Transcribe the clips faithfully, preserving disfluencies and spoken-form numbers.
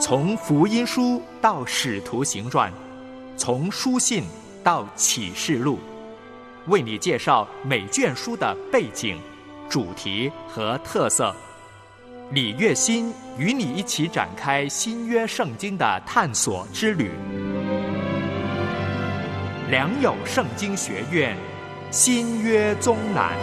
从福音书到使徒行传，从书信到启示录，为你介绍每卷书的背景、主题和特色。李月心与你一起展开新约圣经的探索之旅。良友圣经学院新约宗览。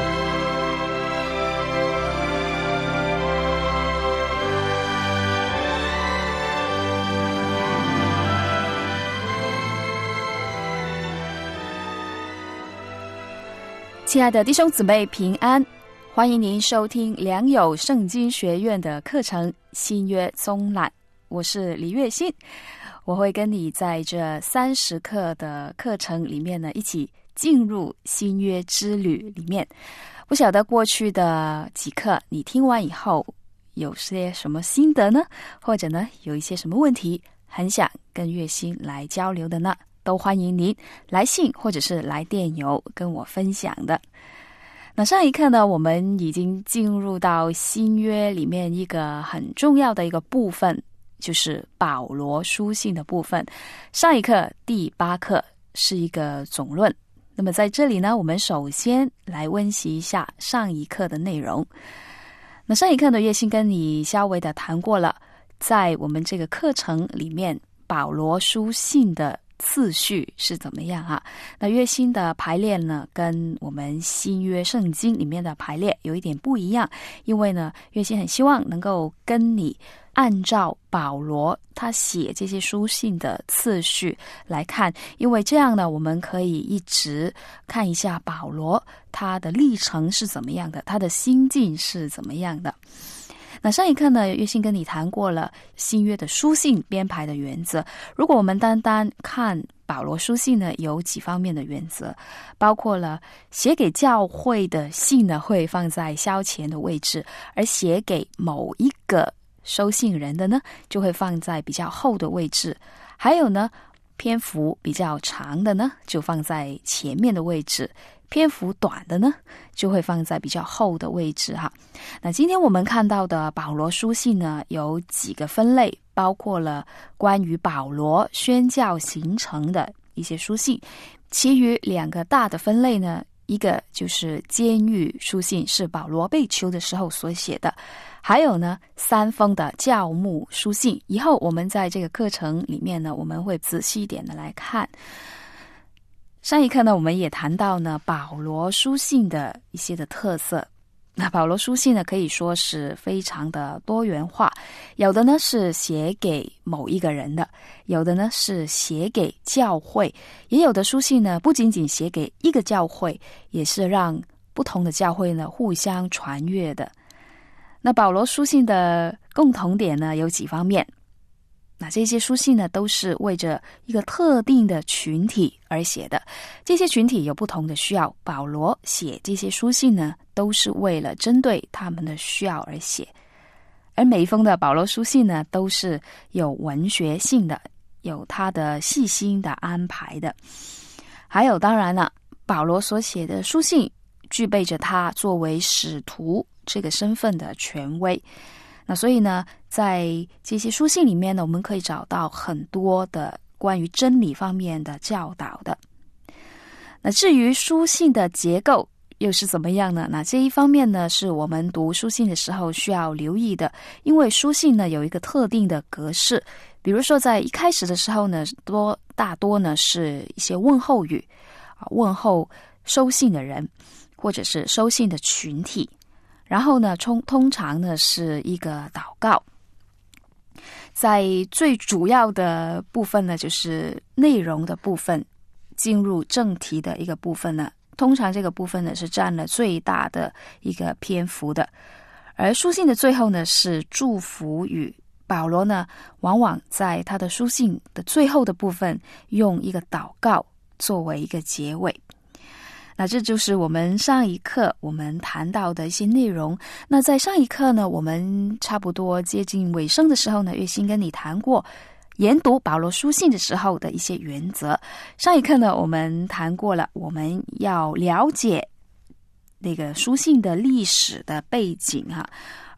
亲爱的弟兄姊妹平安，欢迎您收听良友圣经学院的课程新约宗览，我是李月心。我会跟你在这三十课的课程里面呢，一起进入新约之旅里面。不晓得过去的几课你听完以后有些什么心得呢？或者呢有一些什么问题很想跟月心来交流的呢？都欢迎您来信或者是来电邮跟我分享的。那上一课呢，我们已经进入到新约里面一个很重要的一个部分，就是保罗书信的部分。上一课第八课是一个总论，那么在这里呢，我们首先来温习一下上一课的内容。那上一课呢，月心跟你稍微的谈过了，在我们这个课程里面，保罗书信的次序是怎么样啊？那月心的排列呢，跟我们新约圣经里面的排列有一点不一样，因为呢，月心很希望能够跟你按照保罗他写这些书信的次序来看，因为这样呢，我们可以一直看一下保罗他的历程是怎么样的，他的心境是怎么样的。那上一课呢，月心跟你谈过了新约的书信编排的原则。如果我们单单看保罗书信呢，有几方面的原则，包括了写给教会的信呢，会放在稍前的位置，而写给某一个收信人的呢，就会放在比较后的位置。还有呢，篇幅比较长的呢，就放在前面的位置。篇幅短的呢，就会放在比较后的位置哈。那今天我们看到的保罗书信呢，有几个分类，包括了关于保罗宣教行程的一些书信，其余两个大的分类呢，一个就是监狱书信，是保罗被囚的时候所写的，还有呢三封的教牧书信。以后我们在这个课程里面呢，我们会仔细一点的来看。上一课呢，我们也谈到呢保罗书信的一些的特色。那保罗书信呢，可以说是非常的多元化，有的呢是写给某一个人的，有的呢是写给教会，也有的书信呢不仅仅写给一个教会，也是让不同的教会呢互相传阅的。那保罗书信的共同点呢有几方面。那这些书信呢，都是为着一个特定的群体而写的。这些群体有不同的需要，保罗写这些书信呢，都是为了针对他们的需要而写。而每一封的保罗书信呢，都是有文学性的，有他的细心的安排的。还有当然了，保罗所写的书信具备着他作为使徒这个身份的权威。那所以呢，在这些书信里面呢，我们可以找到很多的关于真理方面的教导的。那至于书信的结构又是怎么样呢？那这一方面呢，是我们读书信的时候需要留意的，因为书信呢有一个特定的格式，比如说在一开始的时候呢，多大多呢是一些问候语，问候收信的人或者是收信的群体。然后呢，通通常呢是一个祷告。在最主要的部分呢，就是内容的部分，进入正题的一个部分呢，通常这个部分呢是占了最大的一个篇幅的。而书信的最后呢是祝福语，保罗呢往往在他的书信的最后的部分用一个祷告作为一个结尾。那这就是我们上一课我们谈到的一些内容。那在上一课呢，我们差不多接近尾声的时候呢，月心跟你谈过研读保罗书信的时候的一些原则。上一课呢，我们谈过了，我们要了解那个书信的历史的背景哈，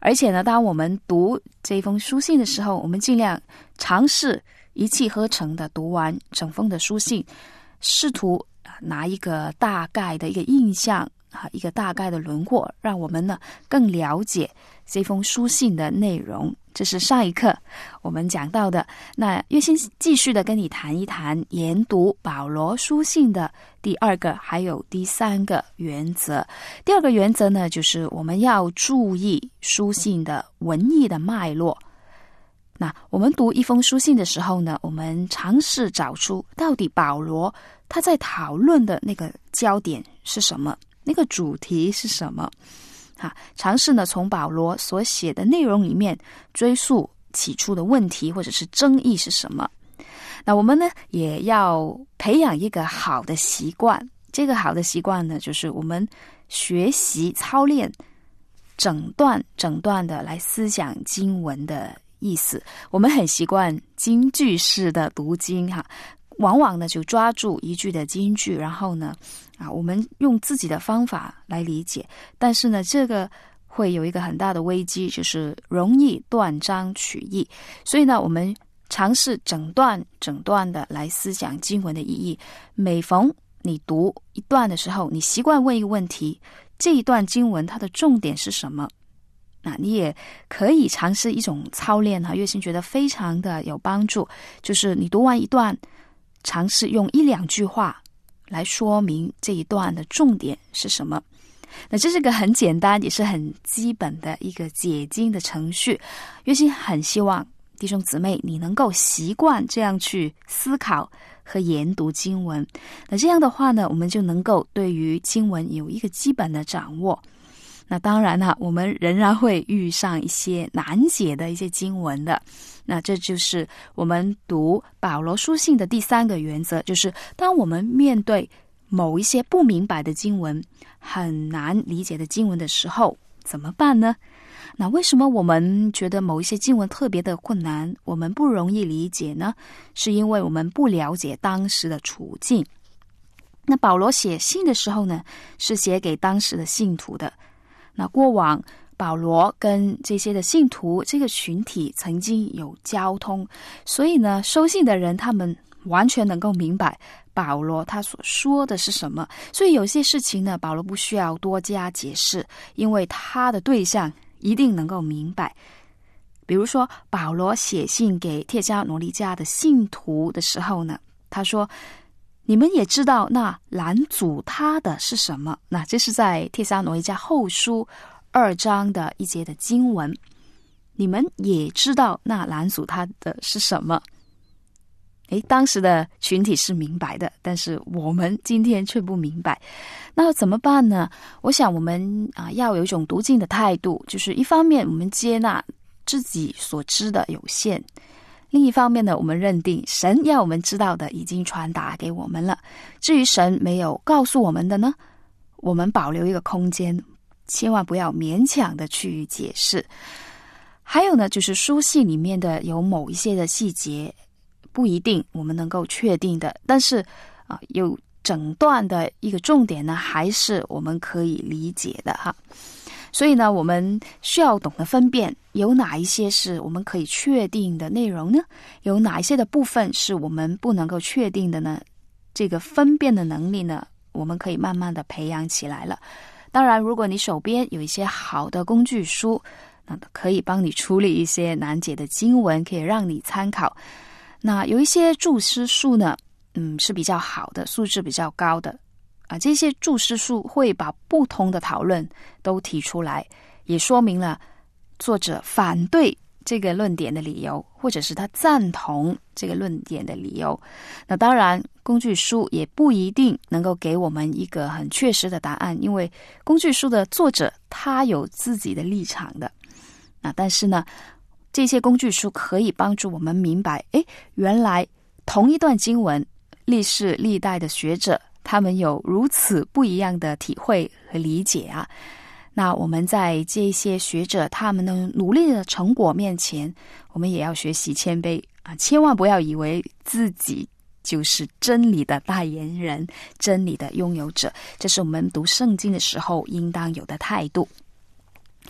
而且呢，当我们读这封书信的时候，我们尽量尝试一气呵成的读完整封的书信，试图拿一个大概的一个印象啊，一个大概的轮廓，让我们呢更了解这封书信的内容。这是上一课我们讲到的。那月先继续的跟你谈一谈研读保罗书信的第二个还有第三个原则。第二个原则呢，就是我们要注意书信的文意的脉络。那我们读一封书信的时候呢，我们尝试找出到底保罗他在讨论的那个焦点是什么，那个主题是什么啊，尝试呢从保罗所写的内容里面追溯起初的问题或者是争议是什么。那我们呢也要培养一个好的习惯，这个好的习惯呢就是我们学习操练整段整段的来思想经文的意思。我们很习惯金句式的读经哈，往往呢就抓住一句的金句，然后呢啊，我们用自己的方法来理解，但是呢这个会有一个很大的危机，就是容易断章取义。所以呢我们尝试整段整段的来思想经文的意义。每逢你读一段的时候，你习惯问一个问题，这一段经文它的重点是什么？那你也可以尝试一种操练哈，月星觉得非常的有帮助，就是你读完一段，尝试用一两句话来说明这一段的重点是什么。那这是个很简单也是很基本的一个解经的程序。月星很希望弟兄姊妹你能够习惯这样去思考和研读经文。那这样的话呢，我们就能够对于经文有一个基本的掌握。那当然了，我们仍然会遇上一些难解的一些经文的。那这就是我们读保罗书信的第三个原则，就是当我们面对某一些不明白的经文，很难理解的经文的时候，怎么办呢？那为什么我们觉得某一些经文特别的困难，我们不容易理解呢？是因为我们不了解当时的处境。那保罗写信的时候呢，是写给当时的信徒的。那过往保罗跟这些的信徒这个群体曾经有交通，所以呢收信的人他们完全能够明白保罗他所说的是什么。所以有些事情呢，保罗不需要多加解释，因为他的对象一定能够明白。比如说保罗写信给帖撒罗尼迦的信徒的时候呢，他说你们也知道那拦阻他的是什么。那这是在帖撒罗尼迦后书二章的一节的经文。你们也知道那拦阻他的是什么。诶，当时的群体是明白的，但是我们今天却不明白。那怎么办呢？我想我们啊要有一种读经的态度，就是一方面我们接纳自己所知的有限，另一方面呢，我们认定神要我们知道的已经传达给我们了。至于神没有告诉我们的呢，我们保留一个空间，千万不要勉强的去解释。还有呢，就是书信里面的有某一些的细节，不一定我们能够确定的，但是啊、呃，有整段的一个重点呢，还是我们可以理解的哈。所以呢，我们需要懂得分辨，有哪一些是我们可以确定的内容呢？有哪一些的部分是我们不能够确定的呢？这个分辨的能力呢，我们可以慢慢的培养起来了。当然，如果你手边有一些好的工具书，那可以帮你处理一些难解的经文，可以让你参考。那有一些注释书呢，嗯，是比较好的，素质比较高的。啊，这些注释书会把不同的讨论都提出来，也说明了作者反对这个论点的理由，或者是他赞同这个论点的理由。那当然，工具书也不一定能够给我们一个很确实的答案，因为工具书的作者他有自己的立场的。那但是呢，这些工具书可以帮助我们明白，诶，原来同一段经文，历世历代的学者他们有如此不一样的体会和理解啊。那我们在这些学者他们的努力的成果面前，我们也要学习谦卑啊，千万不要以为自己就是真理的代言人，真理的拥有者，这是我们读圣经的时候应当有的态度。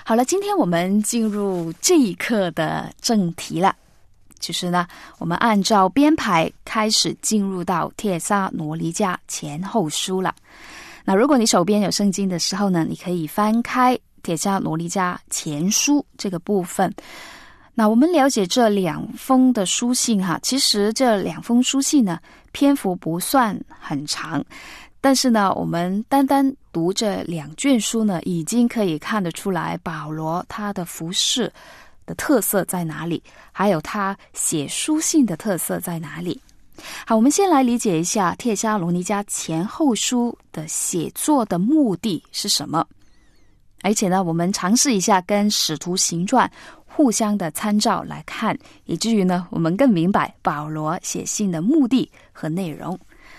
好了，今天我们进入这一课的正题了，就是呢，我们按照编排开始进入到帖撒罗尼迦前后书了。那如果你手边有圣经的时候呢，你可以翻开帖撒罗尼迦前书这个部分。那我们了解这两封的书信哈，其实这两封书信呢，篇幅不算很长，但是呢，我们单单读这两卷书呢，已经可以看得出来保罗他的服事的特色在哪里，还有他写书信的特色在哪里。好，我们先来理解一下帖撒罗尼迦前后书的写作的目的是什么，而且呢，我们尝试一下跟使徒行传互相的参照来看，以至于呢，我们更明白保罗写信的目的和内容。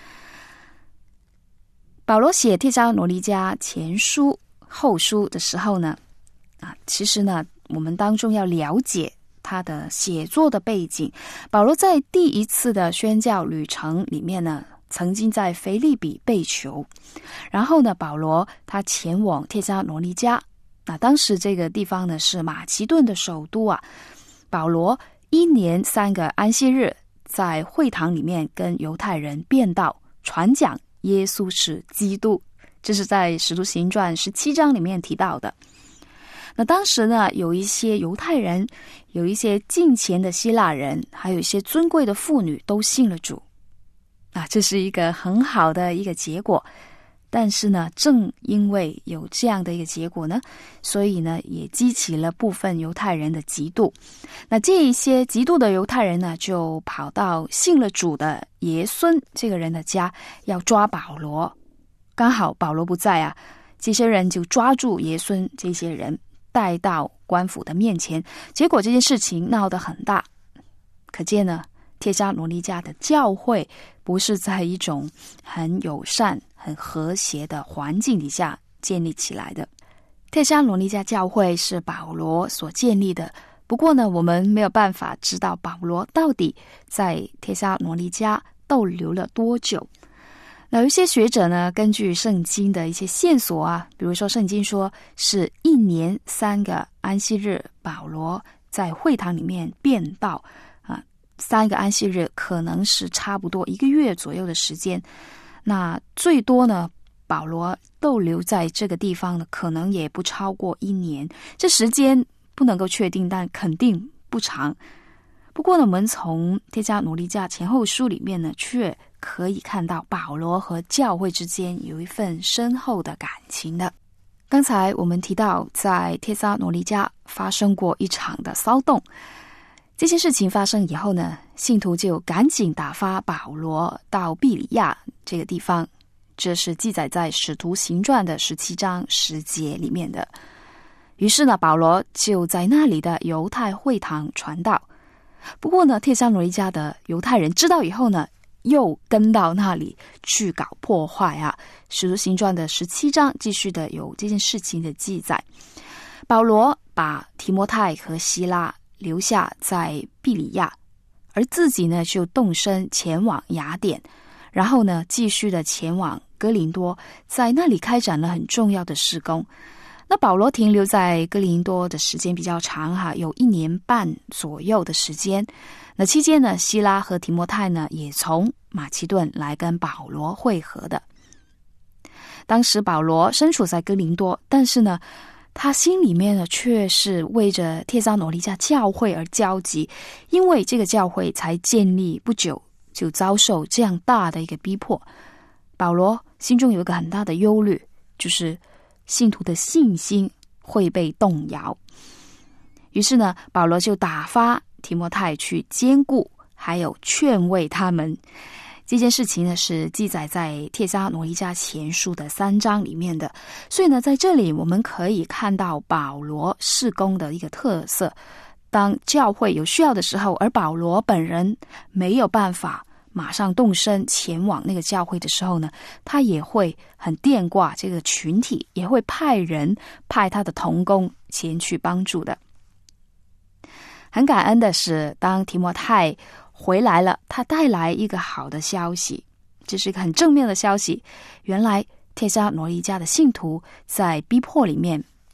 保罗写帖撒罗尼迦前书后书的时候呢，啊，其实呢，我们当中要了解他的写作的背景。保罗在第一次的宣教旅程里面呢，曾经在腓立比被囚，然后呢，保罗他前往帖撒罗尼迦，那当时这个地方呢是马其顿的首都啊。保罗一年三个安息日在会堂里面跟犹太人辩道，传讲耶稣是基督，这是在使徒行传十七章里面提到的。那当时呢，有一些犹太人，有一些敬虔的希腊人，还有一些尊贵的妇女都信了主啊，这是一个很好的一个结果。但是呢，正因为有这样的一个结果呢，所以呢，也激起了部分犹太人的嫉妒。那这一些嫉妒的犹太人呢，就跑到信了主的爷孙这个人的家，要抓保罗。刚好保罗不在啊，这些人就抓住爷孙这些人，带到官府的面前。结果这件事情闹得很大，可见呢，帖撒罗尼迦的教会不是在一种很友善、很和谐的环境底下建立起来的。帖撒罗尼迦教会是保罗所建立的，不过呢，我们没有办法知道保罗到底在帖撒罗尼迦逗留了多久。那有一些学者呢，根据圣经的一些线索啊，比如说圣经说是一年三个安息日，保罗在会堂里面辩道啊，三个安息日可能是差不多一个月左右的时间。那最多呢，保罗逗留在这个地方呢，可能也不超过一年，这时间不能够确定，但肯定不长。不过呢，我们从帖撒罗尼迦前后书里面呢，却可以看到保罗和教会之间有一份深厚的感情的。刚才我们提到，在帖撒罗尼迦发生过一场的骚动，这件事情发生以后呢，信徒就赶紧打发保罗到庇里亚这个地方，这是记载在使徒行传的十七章十节里面的。于是呢，保罗就在那里的犹太会堂传道。不过呢，帖撒罗尼迦的犹太人知道以后呢，又跟到那里去搞破坏啊。使徒行传的十七章继续的有这件事情的记载。保罗把提摩太和希拉留下在庇里亚，而自己呢就动身前往雅典，然后呢继续的前往哥林多，在那里开展了很重要的事工。那保罗停留在哥林多的时间比较长哈，有一年半左右的时间。那期间呢，希拉和提摩太呢也从马其顿来跟保罗会合的。当时保罗身处在哥林多，但是呢，他心里面呢却是为着帖撒罗尼迦教会而焦急，因为这个教会才建立不久，就遭受这样大的一个逼迫。保罗心中有一个很大的忧虑，就是信徒的信心会被动摇。于是呢，保罗就打发提摩太去兼顾还有劝慰他们。这件事情呢是记载在帖撒罗尼迦前书的三章里面的。所以呢，在这里我们可以看到保罗事工的一个特色。当教会有需要的时候，而保罗本人没有办法马上动身前往那个教会的时候呢，他也会很惦挂这个群体，也会派人派他的同工前去帮助的。很感恩的是，当提摩太回来了，他带来一个好的消息，这是一个很正面的消息。原来帖撒罗尼迦的信徒在逼迫里面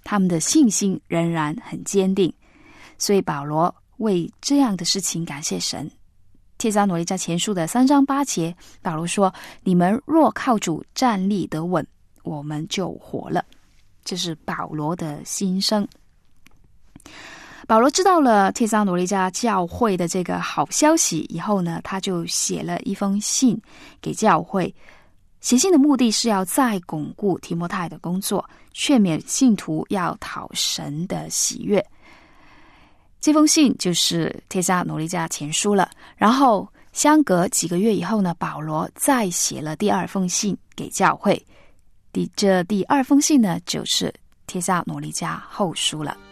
他们的信心仍然很坚定，所以保罗为这样的事情感谢神。帖撒罗尼迦前书的三章八节，保罗说：你们若靠主站立得稳，我们就活了。这是保罗的心声。保罗知道了帖撒罗尼迦教会的这个好消息以后呢，他就写了一封信给教会。写信的目的是要再巩固提摩太的工作，劝勉信徒要讨神的喜悦。这封信就是帖撒罗尼迦前书了。然后相隔几个月以后呢，保罗再写了第二封信给教会。第这第二封信呢，就是帖撒罗尼迦后书了。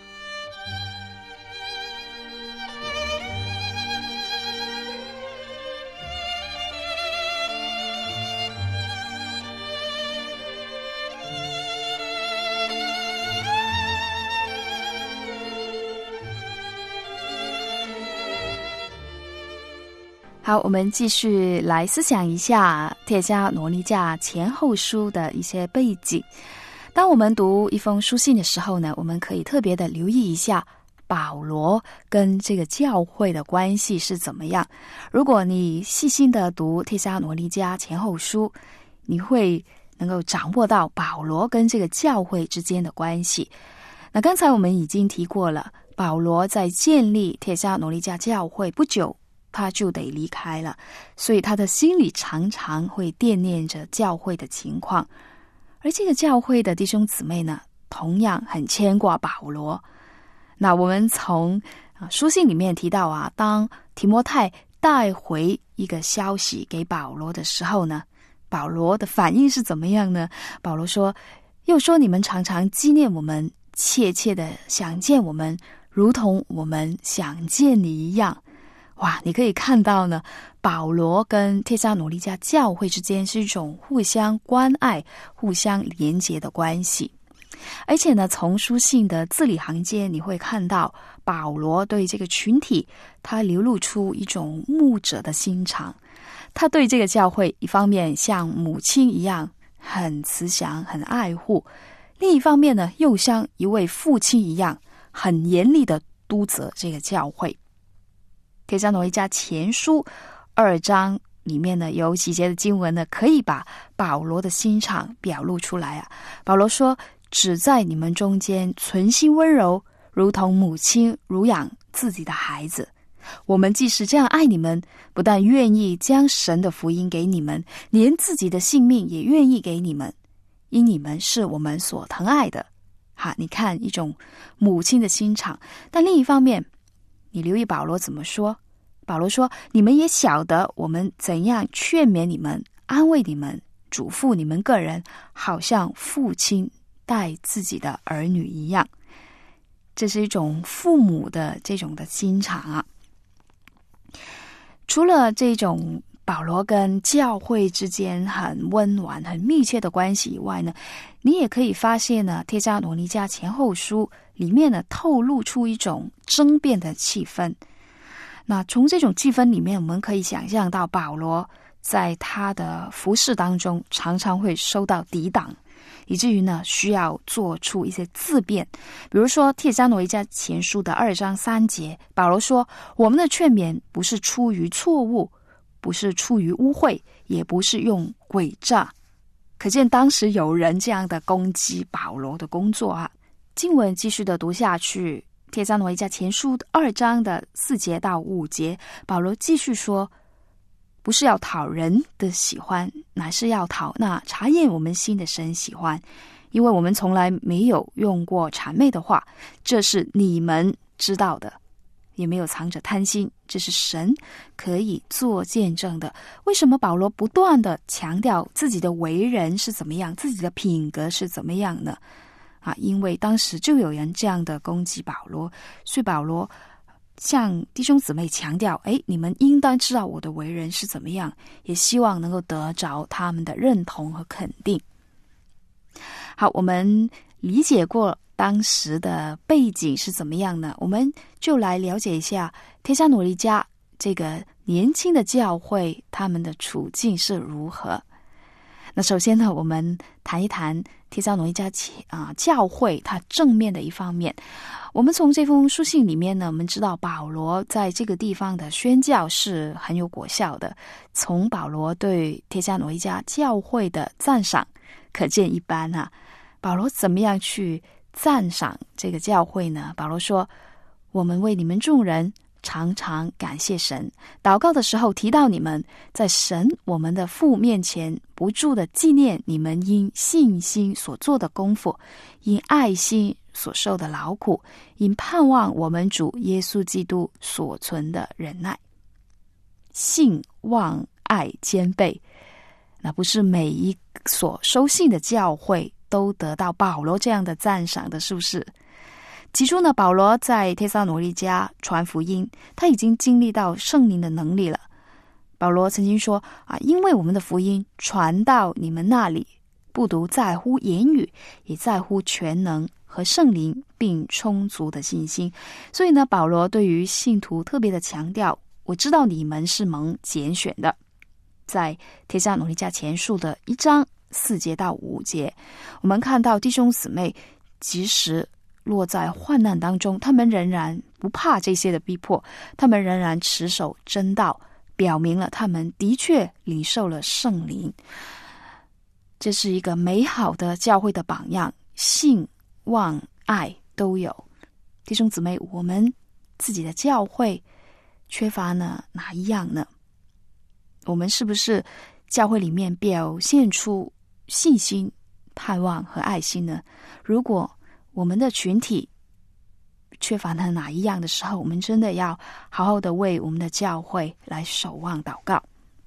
好，我们继续来思想一下帖撒罗尼迦前后书的一些背景。当我们读一封书信的时候呢，我们可以特别的留意一下保罗跟这个教会的关系是怎么样。如果你细心的读帖撒罗尼迦前后书，你会能够掌握到保罗跟这个教会之间的关系。那刚才我们已经提过了，保罗在建立帖撒罗尼迦教会不久他就得离开了，所以他的心里常常会惦念着教会的情况。而这个教会的弟兄姊妹呢，同样很牵挂保罗。那我们从书信里面提到啊，当提摩太带回一个消息给保罗的时候呢，保罗的反应是怎么样呢？保罗说：又说你们常常纪念我们，切切的想见我们，如同我们想见你一样。哇，你可以看到呢，保罗跟帖撒罗尼迦教会之间是一种互相关爱、互相连结的关系。而且呢，从书信的字里行间，你会看到保罗对这个群体，他流露出一种牧者的心肠。他对这个教会，一方面像母亲一样很慈祥、很爱护，另一方面呢，又像一位父亲一样，很严厉的督责这个教会。帖撒罗尼迦前书二章里面呢，有几节的经文呢，可以把保罗的心肠表露出来啊。保罗说：只在你们中间存心温柔，如同母亲乳养自己的孩子。我们既是这样爱你们，不但愿意将神的福音给你们，连自己的性命也愿意给你们，因你们是我们所疼爱的。哈，你看一种母亲的心肠。但另一方面，你留意保罗怎么说？保罗说：你们也晓得我们怎样劝勉你们，安慰你们，嘱咐你们个人，好像父亲待自己的儿女一样。这是一种父母的这种的心肠啊。除了这种保罗跟教会之间很温暖、很密切的关系以外呢，你也可以发现呢，帖撒罗尼迦前后书里面呢，透露出一种争辩的气氛。那从这种气氛里面，我们可以想象到保罗在他的服事当中常常会受到抵挡，以至于呢需要做出一些自辩。比如说帖撒罗尼迦前书的二章三节，保罗说：我们的劝勉不是出于错误，不是出于污秽，也不是用诡诈。可见当时有人这样的攻击保罗的工作啊。经文继续的读下去，帖撒罗尼迦前书二章的四节到五节，保罗继续说：不是要讨人的喜欢，乃是要讨那察验我们心的神喜欢，因为我们从来没有用过谄媚的话，这是你们知道的，也没有藏着贪心，这是神可以做见证的。为什么保罗不断的强调自己的为人是怎么样，自己的品格是怎么样呢？啊，因为当时就有人这样的攻击保罗，所以保罗向弟兄姊妹强调，诶，你们应当知道我的为人是怎么样，也希望能够得着他们的认同和肯定。好，我们理解过当时的背景是怎么样呢？我们就来了解一下帖撒罗尼迦这个年轻的教会，他们的处境是如何。 那首先呢，我们谈一谈帖撒罗尼迦啊教会它正面的一方面。我们从这封书信里面呢，我们知道保罗在这个地方的宣教是很有果效的。从保罗对帖撒罗尼迦教会的赞赏可见一斑啊。保罗怎么样去赞赏这个教会呢？保罗说，我们为你们众人常常感谢神，祷告的时候提到你们，在神我们的父面前不住的纪念你们因信心所做的功夫，因爱心所受的劳苦，因盼望我们主耶稣基督所存的忍耐。信望爱兼备，那不是每一所收信的教会都得到保罗这样的赞赏的，是不是？起初呢，保罗在帖撒罗尼迦传福音，他已经经历到圣灵的能力了。保罗曾经说啊，因为我们的福音传到你们那里，不独在乎言语，也在乎全能和圣灵并充足的信心。所以呢，保罗对于信徒特别的强调，我知道你们是蒙拣选的。在帖撒罗尼迦前书的一章四节到五节，我们看到弟兄姊妹即使落在患难当中，他们仍然不怕这些的逼迫，他们仍然持守真道，表明了他们的确领受了圣灵。这是一个美好的教会的榜样，信望爱都有。弟兄姊妹，我们自己的教会缺乏呢哪一样呢？我们是不是教会里面表现出信心、盼望和爱心呢？如果我们的群体缺乏了哪一样的时候，我们真的要好好的为我们的教会来守望祷告。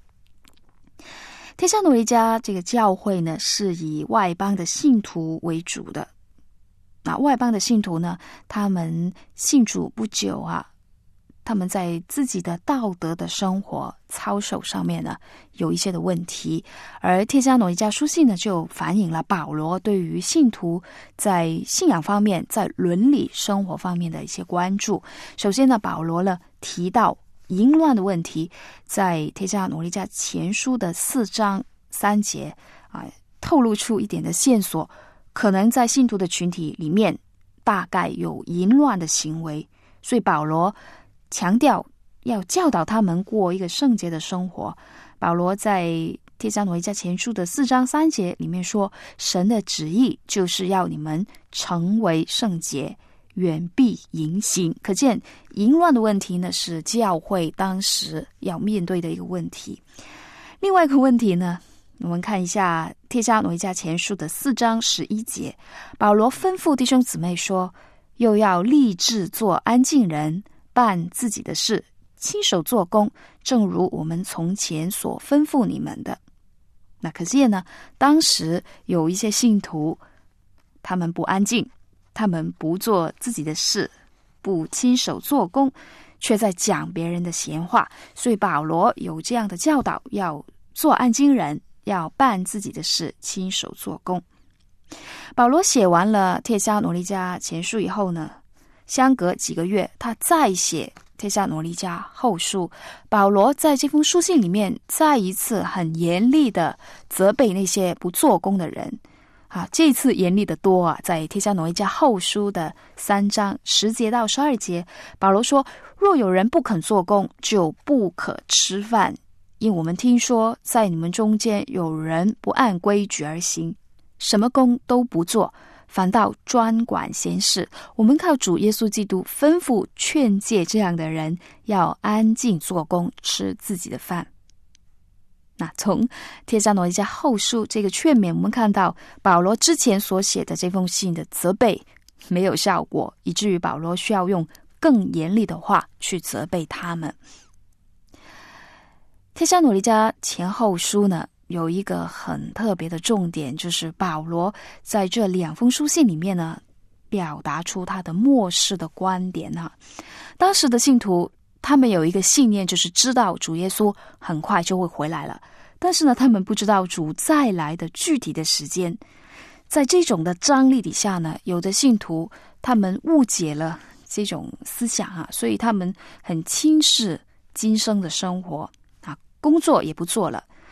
帖撒罗尼迦这个教会呢，是以外邦的信徒为主的。那外邦的信徒呢，他们信主不久啊，他们在自己的道德的生活操守上面呢，有一些的问题。而帖撒罗尼迦书信呢，就反映了保罗对于信徒在信仰方面、在伦理生活方面的一些关注。首先呢，保罗呢提到淫乱的问题，在帖撒罗尼迦前书的四章三节啊，透露出一点的线索，可能在信徒的群体里面大概有淫乱的行为，所以保罗强调要教导他们过一个圣洁的生活。保罗在帖撒罗尼迦前书的四章三节里面说，神的旨意就是要你们成为圣洁，远避淫行。可见淫乱的问题呢，是教会当时要面对的一个问题。另外一个问题呢，我们看一下帖撒罗尼迦前书的四章十一节，保罗吩咐弟兄姊妹说，又要立志做安静人，办自己的事，亲手做工，正如我们从前所吩咐你们的。那可见呢，当时有一些信徒，他们不安静，他们不做自己的事，不亲手做工，却在讲别人的闲话。所以保罗有这样的教导，要做安静人，要办自己的事，亲手做工。保罗写完了帖撒罗尼迦前书以后呢，相隔几个月，他再写帖撒罗尼迦后书。保罗在这封书信里面再一次很严厉的责备那些不做工的人啊，这次严厉的多啊，在帖撒罗尼迦后书的三章十节到十二节，保罗说，若有人不肯做工，就不可吃饭，因我们听说在你们中间有人不按规矩而行，什么工都不做，反倒专管闲事。我们靠主耶稣基督吩咐劝诫这样的人，要安静做工，吃自己的饭。那从帖撒罗尼迦后书这个劝勉，我们看到保罗之前所写的这封信的责备没有效果，以至于保罗需要用更严厉的话去责备他们。帖撒罗尼迦前后书呢，有一个很特别的重点，就是保罗在这两封书信里面呢，表达出他的末世的观点啊。当时的信徒他们有一个信念，就是知道主耶稣很快就会回来了，但是呢，他们不知道主再来的具体的时间。在这种的张力底下呢，有的信徒他们误解了这种思想啊，所以他们很轻视今生的生活啊，工作也不做了。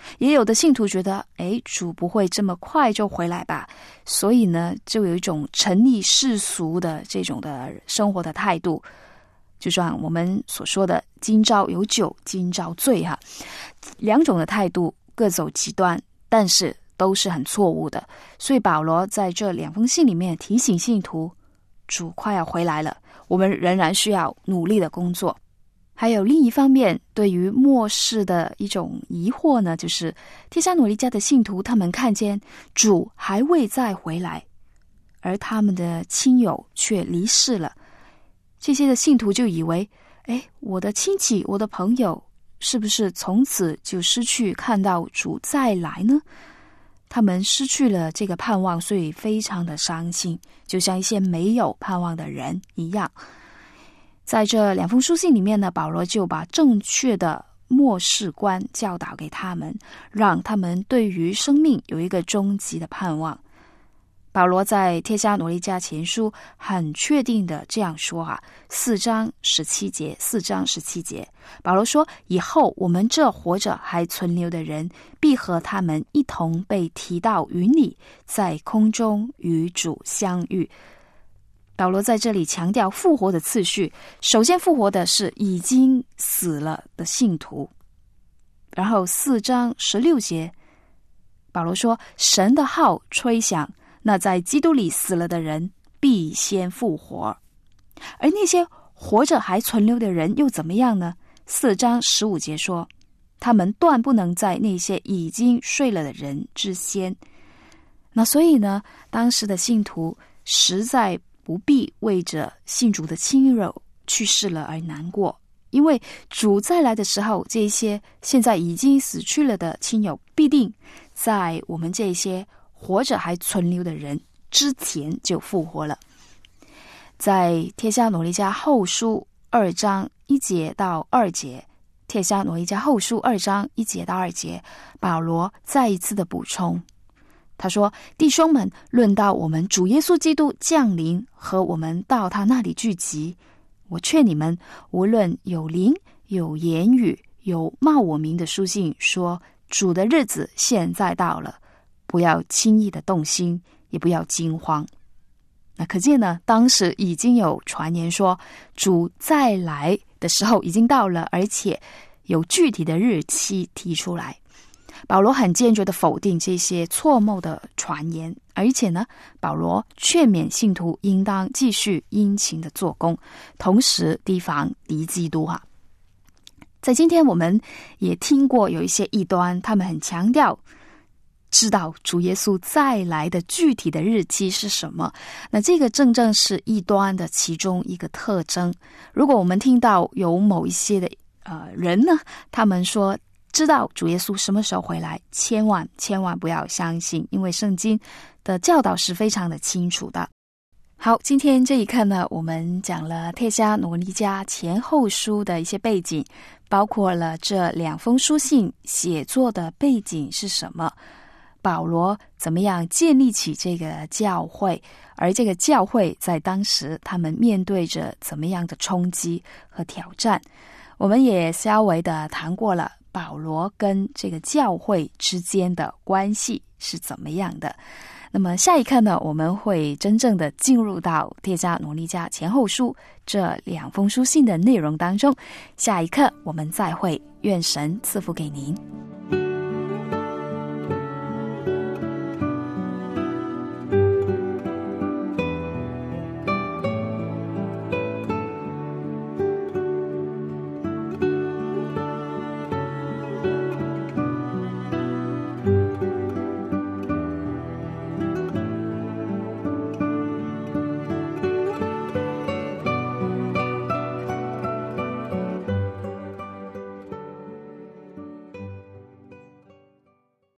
也有的信徒觉得，诶，主不会这么快就回来吧，所以呢，就有一种沉溺世俗的这种的生活的态度，就像我们所说的今朝有酒今朝醉哈，两种的态度各走极端，但是都是很错误的。所以保罗在这两封信里面提醒信徒，主快要回来了，我们仍然需要努力的工作。还有另一方面，对于末世的一种疑惑呢，就是帖撒罗尼迦的信徒，他们看见主还未再回来，而他们的亲友却离世了。这些的信徒就以为，诶，我的亲戚，我的朋友，是不是从此就失去看到主再来呢？他们失去了这个盼望，所以非常的伤心，就像一些没有盼望的人一样。在这两封书信里面呢，保罗就把正确的末世观教导给他们，让他们对于生命有一个终极的盼望。保罗在帖撒罗尼迦前书很确定的这样说啊，四章十七节，四章十七节，保罗说，以后我们这活着还存留的人，必和他们一同被提到云里，在空中与主相遇。保罗在这里强调复活的次序，首先复活的是已经死了的信徒。然后四章十六节，保罗说，神的号吹响，那在基督里死了的人必先复活。而那些活着还存留的人又怎么样呢？四章十五节说，他们断不能在那些已经睡了的人之先。那所以呢，当时的信徒实在不必为着信主的亲友去世了而难过，因为主再来的时候，这些现在已经死去了的亲友必定在我们这些活着还存留的人之前就复活了。在帖撒罗尼迦后书二章一节到二节，帖撒罗尼迦后书二章一节到二节，保罗再一次的补充，他说，弟兄们，论到我们主耶稣基督降临和我们到他那里聚集，我劝你们，无论有灵有言语有冒我名的书信，说主的日子现在到了，不要轻易的动心，也不要惊慌。那可见呢，当时已经有传言说主再来的时候已经到了，而且有具体的日期提出来。保罗很坚决地否定这些错谬的传言，而且呢，保罗劝勉信徒应当继续殷勤的做工，同时提防敌基督哈。在今天我们也听过有一些异端，他们很强调知道主耶稣再来的具体的日期是什么，那这个正正是异端的其中一个特征。如果我们听到有某一些的呃人呢，他们说知道主耶稣什么时候回来，千万千万不要相信，因为圣经的教导是非常的清楚的。好，今天这一课呢，我们讲了帖撒罗尼迦前后书的一些背景，包括了这两封书信写作的背景是什么，保罗怎么样建立起这个教会，而这个教会在当时他们面对着怎么样的冲击和挑战。我们也稍微的谈过了保罗跟这个教会之间的关系是怎么样的。那么下一课呢，我们会真正的进入到帖撒罗尼迦前后书这两封书信的内容当中。下一课我们再会，愿神赐福给您。